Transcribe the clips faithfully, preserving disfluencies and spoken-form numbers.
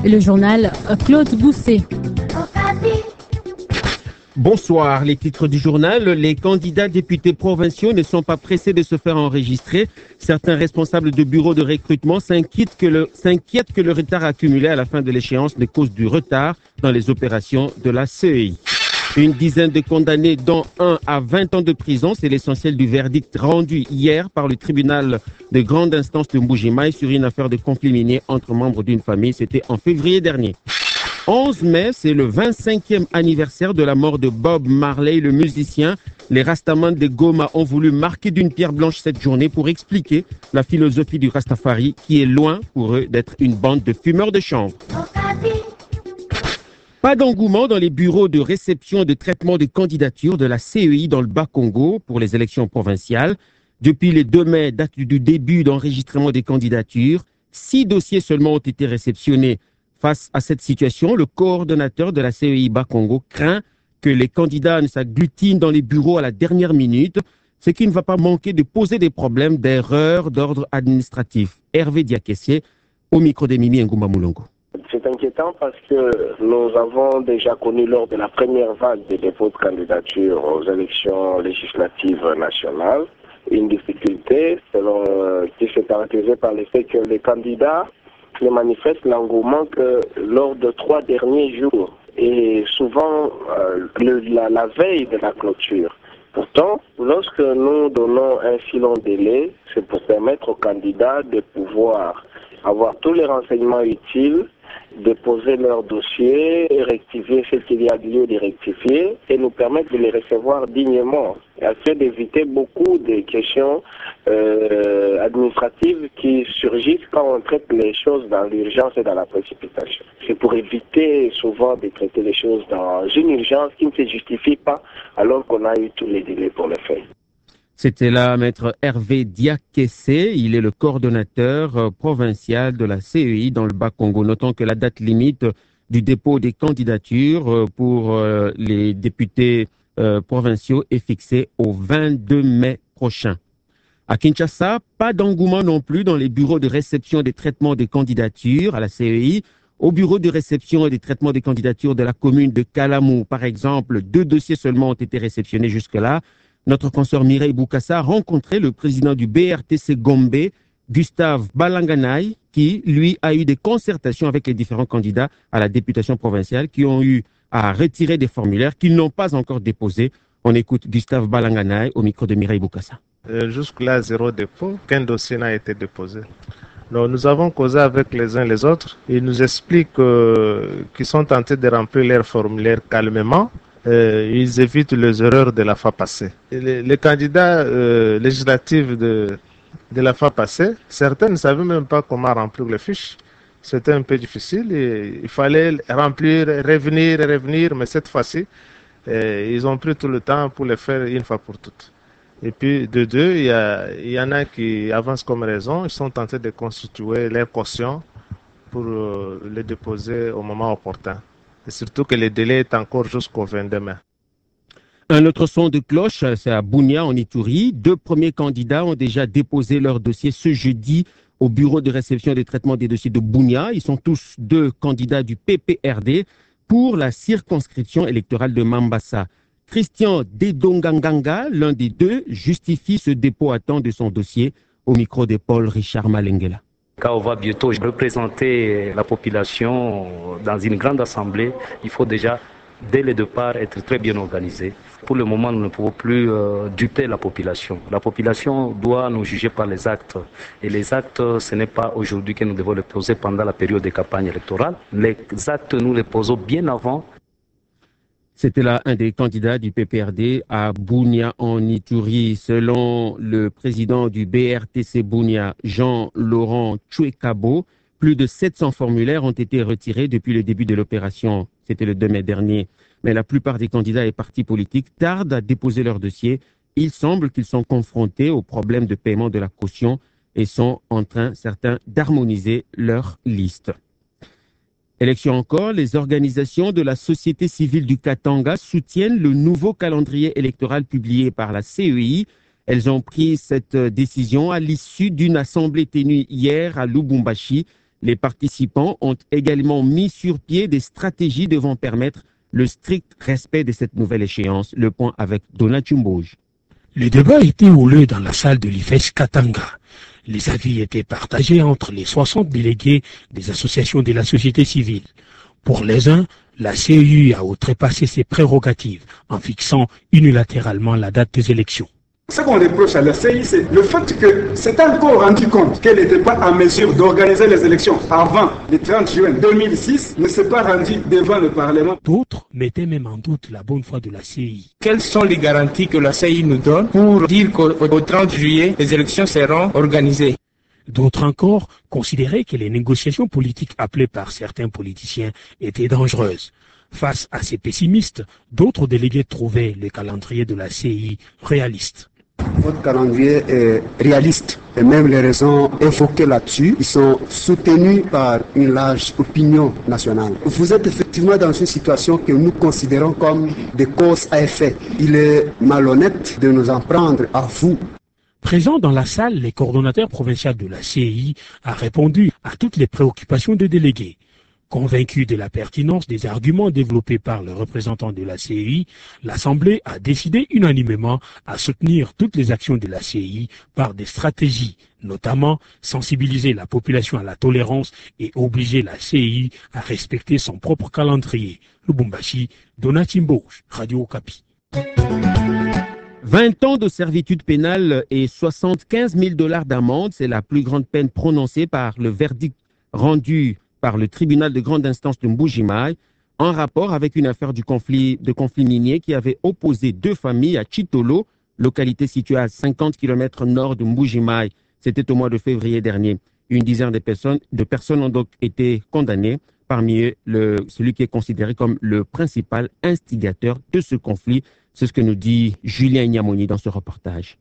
Et le journal Claude Bousset. Bonsoir, les titres du journal. Les candidats députés provinciaux ne sont pas pressés de se faire enregistrer. Certains responsables de bureaux de recrutement s'inquiètent que le, s'inquiètent que le retard accumulé à la fin de l'échéance ne cause du retard dans les opérations de la C E I. Une dizaine de condamnés, dont un à vingt ans de prison, c'est l'essentiel du verdict rendu hier par le tribunal de grande instance de Mbuji-Mayi sur une affaire de conflit minier entre membres d'une famille. C'était en février dernier. onze mai, c'est le vingt-cinquième anniversaire de la mort de Bob Marley, le musicien. Les Rastamans de Goma ont voulu marquer d'une pierre blanche cette journée pour expliquer la philosophie du Rastafari qui est loin pour eux d'être une bande de fumeurs de chanvre. Pas d'engouement dans les bureaux de réception et de traitement de candidatures de la C E I dans le Bas-Congo pour les élections provinciales. Depuis le deux mai, date du début d'enregistrement des candidatures, six dossiers seulement ont été réceptionnés. Face à cette situation, le coordonnateur de la C E I Bas-Congo craint que les candidats ne s'agglutinent dans les bureaux à la dernière minute, ce qui ne va pas manquer de poser des problèmes d'erreurs d'ordre administratif. Hervé Diakessié, au micro de Mimi Ngoumba Moulongo. C'est inquiétant parce que nous avons déjà connu lors de la première vague des dépôts de candidature aux élections législatives nationales une difficulté selon, euh, qui s'est caractérisée par le fait que les candidats ne manifestent l'engouement que lors de trois derniers jours et souvent euh, le, la, la veille de la clôture. Pourtant, lorsque nous donnons un si long délai, c'est pour permettre aux candidats de pouvoir avoir tous les renseignements utiles, déposer leur dossier, rectifier ce qu'il y a lieu de rectifier et nous permettre de les recevoir dignement, afin d'éviter beaucoup de questions euh, administratives qui surgissent quand on traite les choses dans l'urgence et dans la précipitation. C'est pour éviter souvent de traiter les choses dans une urgence qui ne se justifie pas alors qu'on a eu tous les délais pour le faire. C'était là maître Hervé Diakessé, il est le coordonnateur euh, provincial de la C E I dans le Bas-Congo. Notons que la date limite du dépôt des candidatures euh, pour euh, les députés euh, provinciaux est fixée au vingt-deux mai prochain. À Kinshasa, pas d'engouement non plus dans les bureaux de réception et de traitement des candidatures à la C E I. Au bureau de réception et de traitement des candidatures de la commune de Kalamou, par exemple, deux dossiers seulement ont été réceptionnés jusque-là. Notre consoeur Mireille Boukassa a rencontré le président du B R T C Gombe, Gustave Balanganaï, qui, lui, a eu des concertations avec les différents candidats à la députation provinciale qui ont eu à retirer des formulaires qu'ils n'ont pas encore déposés. On écoute Gustave Balanganaï au micro de Mireille Boukassa. Euh, Jusque-là, zéro dépôt, qu'un dossier n'a été déposé. Donc, nous avons causé avec les uns les autres. Ils nous expliquent euh, qu'ils sont tentés de remplir leurs formulaires calmement. Euh, ils évitent les erreurs de la fois passée. Les, les candidats euh, législatifs de, de la fois passée, certains ne savaient même pas comment remplir les fiches. C'était un peu difficile. Et il fallait remplir, revenir, revenir, mais cette fois-ci, euh, ils ont pris tout le temps pour le faire une fois pour toutes. Et puis, de deux, il y, a, il y en a qui avancent comme raison. Ils sont tentés de constituer leur caution pour euh, les déposer au moment opportun. Et surtout que le délai est encore jusqu'au vingt-deux mai. Un autre son de cloche, c'est à Bunia, en Ituri. Deux premiers candidats ont déjà déposé leur dossier ce jeudi au bureau de réception et de traitement des dossiers de Bunia. Ils sont tous deux candidats du P P R D pour la circonscription électorale de Mambasa. Christian Dedonganganga, l'un des deux, justifie ce dépôt à temps de son dossier au micro de Paul Richard Malengela. Quand on va bientôt représenter la population dans une grande assemblée, il faut déjà, dès le départ, être très bien organisé. Pour le moment, nous ne pouvons plus euh, duper la population. La population doit nous juger par les actes. Et les actes, ce n'est pas aujourd'hui que nous devons les poser pendant la période de campagne électorale. Les actes, nous les posons bien avant. C'était là un des candidats du P P R D à Bunia en Ituri. Selon le président du B R T C Bunia, Jean-Laurent Tchouekabo, plus de sept cents formulaires ont été retirés depuis le début de l'opération. C'était le deux mai dernier. Mais la plupart des candidats et partis politiques tardent à déposer leur dossier. Il semble qu'ils sont confrontés au problème de paiement de la caution et sont en train, certains, d'harmoniser leur liste. Élection encore, les organisations de la société civile du Katanga soutiennent le nouveau calendrier électoral publié par la C E I. Elles ont pris cette décision à l'issue d'une assemblée tenue hier à Lubumbashi. Les participants ont également mis sur pied des stratégies devant permettre le strict respect de cette nouvelle échéance. Le point avec Donat Chumbouge. Le débat était houleux dans la salle de l'I F E S Katanga. Les avis étaient partagés entre les soixante délégués des associations de la société civile. Pour les uns, la C E U a outrepassé ses prérogatives en fixant unilatéralement la date des élections. Ce qu'on reproche à la C I, c'est le fait que c'est encore rendu compte qu'elle n'était pas en mesure d'organiser les élections avant le trente juin deux mille six, ne s'est pas rendue devant le Parlement. D'autres mettaient même en doute la bonne foi de la C I. Quelles sont les garanties que la C I nous donne pour dire qu'au trente juillet, les élections seront organisées? D'autres encore considéraient que les négociations politiques appelées par certains politiciens étaient dangereuses. Face à ces pessimistes, d'autres délégués trouvaient le calendrier de la C I réaliste. Votre calendrier est réaliste et même les raisons évoquées là-dessus, ils sont soutenus par une large opinion nationale. Vous êtes effectivement dans une situation que nous considérons comme des causes à effet. Il est malhonnête de nous en prendre à vous. Présent dans la salle, le coordonnateur provincial de la C I a répondu à toutes les préoccupations des délégués. Convaincu de la pertinence des arguments développés par le représentant de la C I, l'Assemblée a décidé unanimement à soutenir toutes les actions de la C I par des stratégies, notamment sensibiliser la population à la tolérance et obliger la C I à respecter son propre calendrier. Lubumbashi, Donat Chumbouge, Radio Okapi. vingt ans de servitude pénale et soixante-quinze mille dollars d'amende, c'est la plus grande peine prononcée par le verdict rendu par le tribunal de grande instance de Mbuji-Mayi en rapport avec une affaire du conflit, de conflit minier qui avait opposé deux familles à Chitolo, localité située à cinquante kilomètres nord de Mbuji-Mayi. C'était au mois de février dernier. Une dizaine de personnes, de personnes ont donc été condamnées, parmi eux le, celui qui est considéré comme le principal instigateur de ce conflit. C'est ce que nous dit Julien Nyamoni dans ce reportage.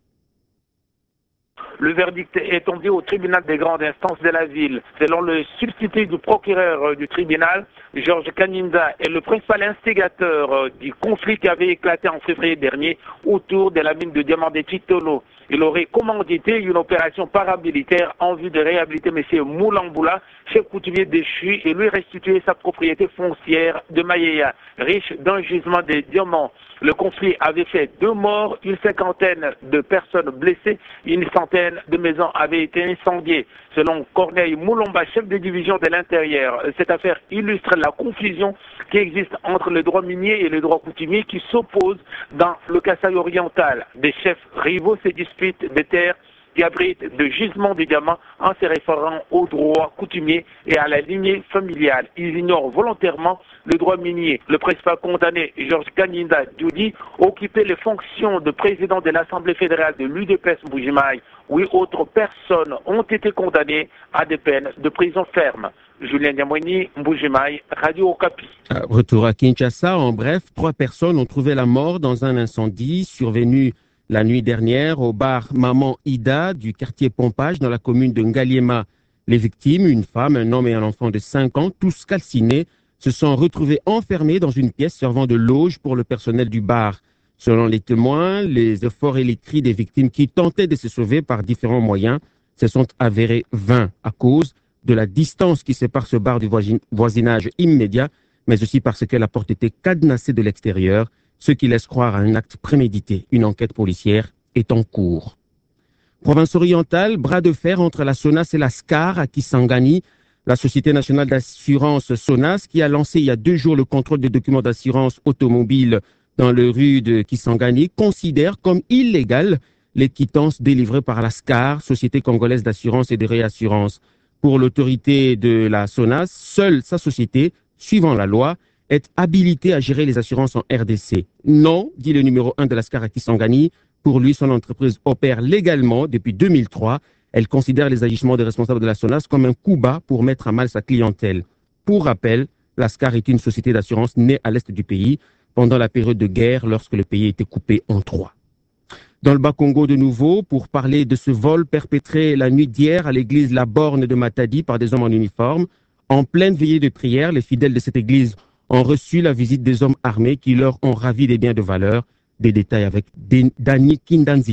Le verdict est tombé au tribunal des grandes instances de la ville. Selon le substitut du procureur du tribunal, Georges Kaninda est le principal instigateur du conflit qui avait éclaté en février dernier autour de la mine de diamants de Chitolo. Il aurait commandité une opération paramilitaire en vue de réhabiliter M. Moulamboula, chef coutumier déchu, et lui restituer sa propriété foncière de Maïeya, riche d'un gisement de diamants. Le conflit avait fait deux morts, une cinquantaine de personnes blessées, une centaine de maisons avaient été incendiées. Selon Corneille Moulomba, chef de division de l'intérieur, cette affaire illustre la confusion qui existe entre le droit minier et le droit coutumier qui s'opposent dans le Kasaï oriental. Des chefs rivaux se disputent des terres qui abritent de gisements de diamants en se référant au droit coutumier et à la lignée familiale. Ils ignorent volontairement le droit minier. Le principal condamné, Georges Kaninda Djoudi, occupait les fonctions de président de l'Assemblée fédérale de l'U D P S Mbuji-Mayi. Huit autres personnes ont été condamnées à des peines de prison ferme. Julien Nyamoni, Mbuji-Mayi, Radio Okapi. Retour à Kinshasa. En bref, trois personnes ont trouvé la mort dans un incendie survenu la nuit dernière au bar Maman Ida du quartier Pompage dans la commune de Ngaliema. Les victimes, une femme, un homme et un enfant de cinq ans, tous calcinés, se sont retrouvés enfermés dans une pièce servant de loge pour le personnel du bar. Selon les témoins, les efforts et les cris des victimes qui tentaient de se sauver par différents moyens se sont avérés vains à cause de la distance qui sépare ce bar du voisinage immédiat, mais aussi parce que la porte était cadenassée de l'extérieur, ce qui laisse croire à un acte prémédité. Une enquête policière est en cours. Province orientale, bras de fer entre la SONAS et la SCAR à Kisangani. La Société nationale d'assurance SONAS, qui a lancé il y a deux jours le contrôle des documents d'assurance automobile dans le rue de Kisangani, considère comme illégale les quittances délivrées par la SCAR, Société congolaise d'assurance et de réassurance. Pour l'autorité de la SONAS, seule sa société, suivant la loi, est habilitée à gérer les assurances en R D C. Non, dit le numéro un de la SCAR à Kisangani, pour lui, son entreprise opère légalement depuis deux mille trois. Elle considère les agissements des responsables de la SONAS comme un coup bas pour mettre à mal sa clientèle. Pour rappel, la SCAR est une société d'assurance née à l'est du pays pendant la période de guerre lorsque le pays était coupé en trois. Dans le Bas-Congo de nouveau, pour parler de ce vol perpétré la nuit d'hier à l'église La Borne de Matadi par des hommes en uniforme, en pleine veillée de prière, les fidèles de cette église ont reçu la visite des hommes armés qui leur ont ravi des biens de valeur. Des détails avec Dani Kindanzita.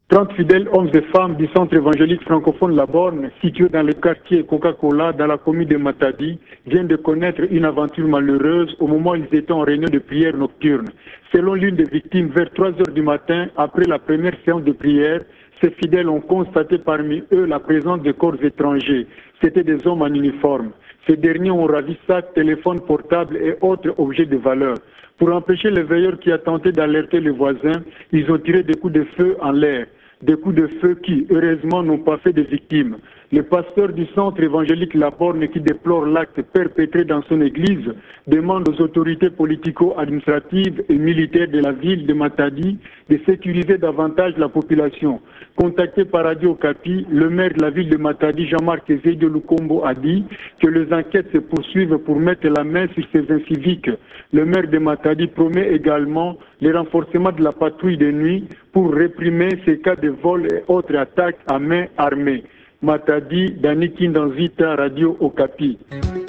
trente fidèles hommes et femmes du centre évangélique francophone La Borne, situé dans le quartier Coca-Cola, dans la commune de Matadi, viennent de connaître une aventure malheureuse au moment où ils étaient en réunion de prière nocturne. Selon l'une des victimes, vers trois heures du matin, après la première séance de prière, ces fidèles ont constaté parmi eux la présence de corps étrangers. C'étaient des hommes en uniforme. Ces derniers ont ravi sacs, téléphones portables et autres objets de valeur. Pour empêcher les veilleurs qui a tenté d'alerter les voisins, ils ont tiré des coups de feu en l'air. Des coups de feu qui, heureusement, n'ont pas fait de victimes. Le pasteur du centre évangélique La Borne, qui déplore l'acte perpétré dans son église, demande aux autorités politico-administratives et militaires de la ville de Matadi de sécuriser davantage la population. Contacté par Radio Okapi, le maire de la ville de Matadi, Jean-Marc Ezeidio Lukombo, a dit que les enquêtes se poursuivent pour mettre la main sur ces inciviques. Le maire de Matadi promet également le renforcement de la patrouille de nuit pour réprimer ces cas de vol et autres attaques à main armée. Matadi, Dani Kindanzita, Radio Okapi.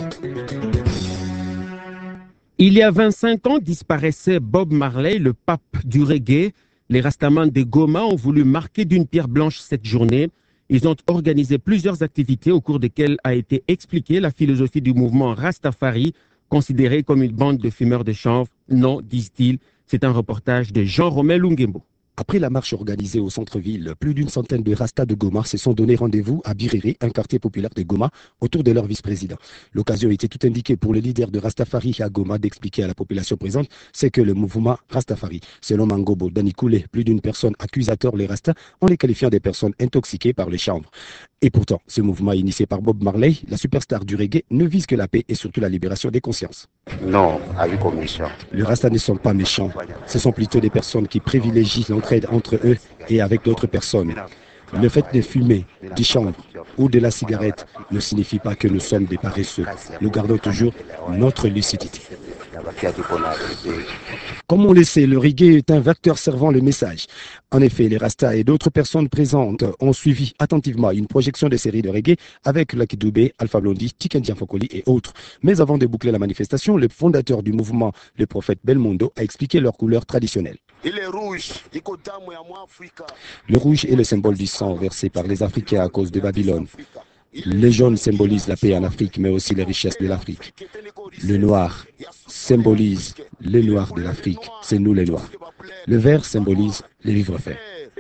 Il y a vingt-cinq ans disparaissait Bob Marley, le pape du reggae. Les Rastamans de Goma ont voulu marquer d'une pierre blanche cette journée. Ils ont organisé plusieurs activités au cours desquelles a été expliquée la philosophie du mouvement Rastafari, considéré comme une bande de fumeurs de chanvre. Non, disent-ils. C'est un reportage de Jean-Romain Lungembo. Après la marche organisée au centre-ville, plus d'une centaine de Rastas de Goma se sont donné rendez-vous à Biréré, un quartier populaire de Goma, autour de leur vice-président. L'occasion était tout indiquée pour le leader de Rastafari à Goma d'expliquer à la population présente ce que le mouvement Rastafari. Selon Mangobo Danikoulé, plus d'une personne accusateur les Rastas en les qualifiant des personnes intoxiquées par les chanvres. Et pourtant, ce mouvement initié par Bob Marley, la superstar du reggae, ne vise que la paix et surtout la libération des consciences. Non, avec commission. Les Rastas ne sont pas méchants. Ce sont plutôt des personnes qui privilégient l'entraide entre eux et avec d'autres personnes. Le fait de fumer, du chanvre ou de la cigarette ne signifie pas que nous sommes des paresseux. Nous gardons toujours notre lucidité. Comme on le sait, le reggae est un vecteur servant le message. En effet, les Rastas et d'autres personnes présentes ont suivi attentivement une projection de séries de reggae avec Lucky Dubé, Alpha Blondy, Tiken Fokoli et autres. Mais avant de boucler la manifestation, le fondateur du mouvement, le prophète Belmondo, a expliqué leurs couleurs traditionnelles. Il est rouge. Le rouge est le symbole du sang versé par les Africains à cause de Babylone. Le jaune symbolise la paix en Afrique, mais aussi les richesses de l'Afrique. Le noir symbolise les noirs de l'Afrique, c'est nous les noirs. Le vert symbolise les livres faits.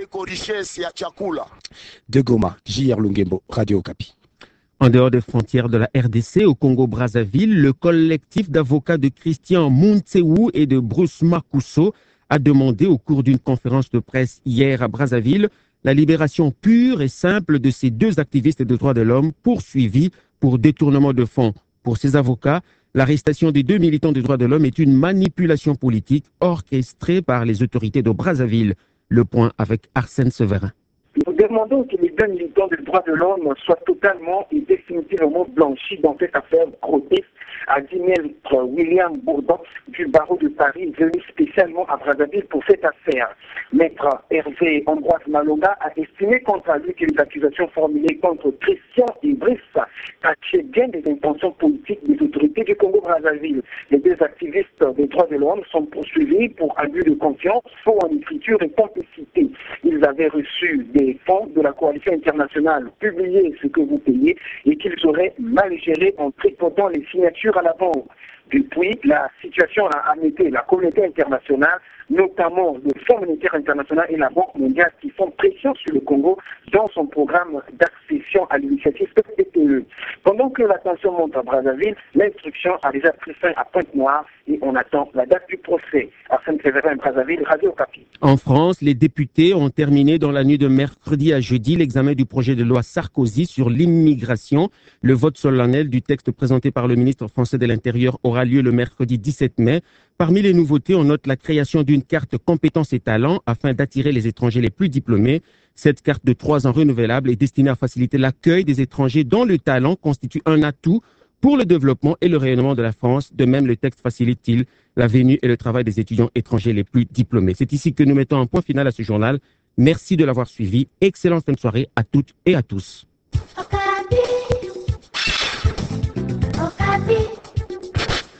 De Goma, J R Lungembo, Radio Okapi. En dehors des frontières de la R D C, au Congo-Brazzaville, le collectif d'avocats de Christian Muntsewu et de Bruce Makuso a demandé au cours d'une conférence de presse hier à Brazzaville la libération pure et simple de ces deux activistes de droits de l'homme poursuivis pour détournement de fonds. Pour ces avocats, l'arrestation des deux militants des droits de l'homme est une manipulation politique orchestrée par les autorités de Brazzaville. Le point avec Arsène Severin. Nous demandons que les deux militants des droits de l'homme soient totalement et définitivement blanchis dans cette affaire grotesque, a dit maître William Bourdon du barreau de Paris, venu spécialement à Brazzaville pour cette affaire. Maître Hervé Ambroise Malonga a estimé contre lui que les accusations formulées contre Christian et Brice cachaient bien des intentions politiques des autorités du Congo-Brazzaville. Les deux activistes des droits de l'homme sont poursuivis pour abus de confiance, faux en écriture et complicité. Ils avaient reçu des fonds de la coalition internationale, publié ce que vous payez, et qu'ils auraient mal géré en tripotant les signatures à la banque. Depuis, la situation a amené la communauté internationale, notamment le Fonds monétaire international et la Banque mondiale, qui font pression sur le Congo dans son programme d'accession à l'initiative P P T E. Pendant que la tension monte à Brazzaville, l'instruction a déjà pris fin à Pointe-Noire et on attend la date du procès. Arsène Severin, Brazzaville, Radio Okapi. En France, les députés ont terminé dans la nuit de mercredi à jeudi l'examen du projet de loi Sarkozy sur l'immigration. Le vote solennel du texte présenté par le ministre français de l'Intérieur aura lieu le mercredi dix-sept mai. Parmi les nouveautés, on note la création d'une carte compétences et talents afin d'attirer les étrangers les plus diplômés. Cette carte de trois ans renouvelable est destinée à faciliter l'accueil des étrangers dont le talent constitue un atout pour le développement et le rayonnement de la France. De même, le texte facilite-t-il la venue et le travail des étudiants étrangers les plus diplômés. C'est ici que nous mettons un point final à ce journal. Merci de l'avoir suivi. Excellente fin de soirée à toutes et à tous. Okapi. Okapi.